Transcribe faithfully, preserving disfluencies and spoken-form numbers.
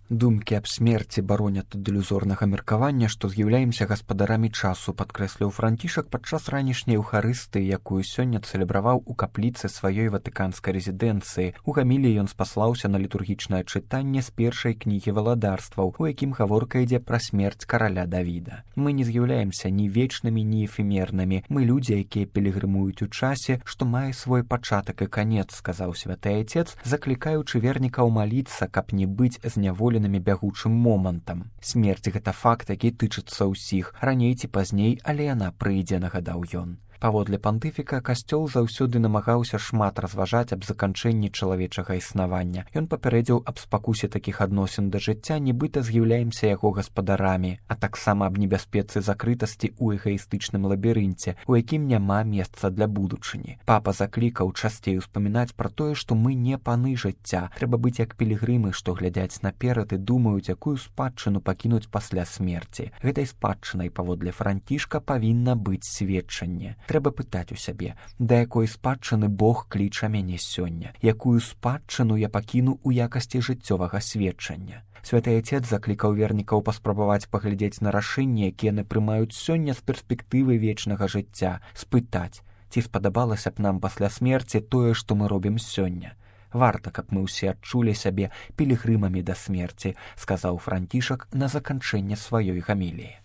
Думкі аб смерці бароняць ад ілюзорнага меркавання, што з'яўляемся гаспадарамі часу, падкрэсліў Францішак падчас ранішняй эўхарыстыі, якую сёння цэлебраваў у капліцы сваёй ватыканскай рэзідэнцыі. У гаміліі ён спаслаўся на літургічнае чытанне з першай кнігі валадарстваў, у якім гаворка ідзе пра смерць караля Давіда. Мы не з'яўляемся ні вечнымі, ні эфемернымі. Мы людзі, якія пілігрымуюць у часе, што мае свой пачатак і канец, сказаў святы айцец, заклікаючы вернікаў маліцца, каб не быць зняволенымі бягучым момантам. Смерць — гэта факт, які тычыцца ўсіх, раней ці пазней, але яна прыйдзе, нагадаў ён. Паводле пантыфіка, касцёл заўсёды намагаўся шмат разважаць аб заканчэнні чалавечага існавання. Ён папярэдзіў аб спакусе такіх адносін да жыцця, нібыта з'яўляемся яго гаспадарамі, а таксама аб небяспецы закрытасці ў эгаістычным лабірынце, у якім няма месца для будучыні. Папа заклікаў часцей успамінаць пра тое, што мы не паны жыцця. Трэба быць як пілігрымы, што глядзяць наперад і думаюць, якую спадчыну пакінуць пасля смерці. Гэтай спадчынай, паводле Францішка, павінна быць сведчанне. Трэба пытаць у сябе, да якой спадчыны Бог кліча мяне сёння, якую спадчыну я пакіну ў якасці жыццёвага сведчання. Святы айцец заклікаў вернікаў паспрабаваць паглядзець на рашэнні, якія яны прымаюць сёння з перспектывы вечнага жыцця, спытаць, ці спадабалася б нам пасля смерці тое, што мы робім сёння. Варта, каб мы ўсе адчулі сябе пілігрымамі да смерці, сказаў Францішак на заканчэнне сваёй гаміліі.